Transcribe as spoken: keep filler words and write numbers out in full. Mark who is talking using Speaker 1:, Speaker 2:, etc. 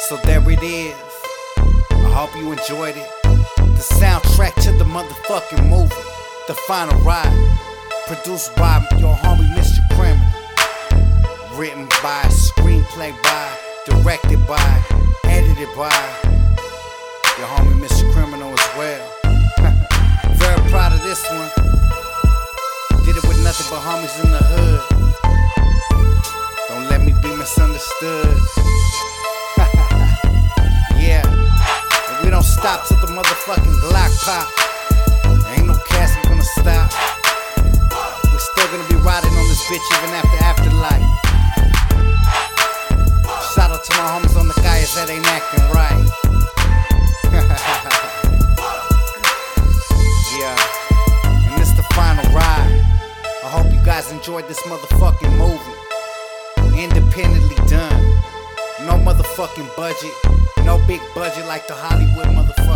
Speaker 1: So there it is. I hope you enjoyed it. The soundtrack to the motherfucking movie, The Final Ride. Produced by your homie Mister Criminal. Written by, screenplay by, directed by, edited by your homie Mister Criminal as well. Very proud of this one. Did it with nothing but homies in the hood. Don't let me be misunderstood. Yeah, and we don't stop till the motherfucking Glock pop. Ain't no casket gonna stop. We still gonna be riding on this bitch even after afterlife. Shout out to my homies on the guys that ain't acting right. Yeah, and this the final ride. I hope you guys enjoyed this motherfucking movie. Independently done. No motherfucking budget. No big budget like the Hollywood motherfucker.